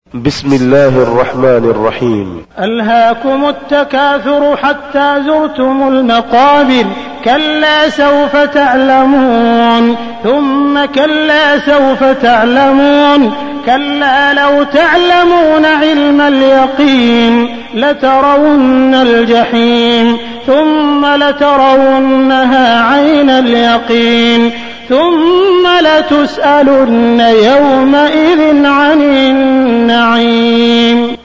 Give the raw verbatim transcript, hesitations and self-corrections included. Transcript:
بسم الله الرحمن الرحيم. ألهاكم التكاثر حتى زرتم المقابر، كلا سوف تعلمون ثم كلا سوف تعلمون، كلا لو تعلمون علم اليقين لترون الجحيم ثم لترونها عين اليقين ثم لتسألن يومئذ عن النعيم.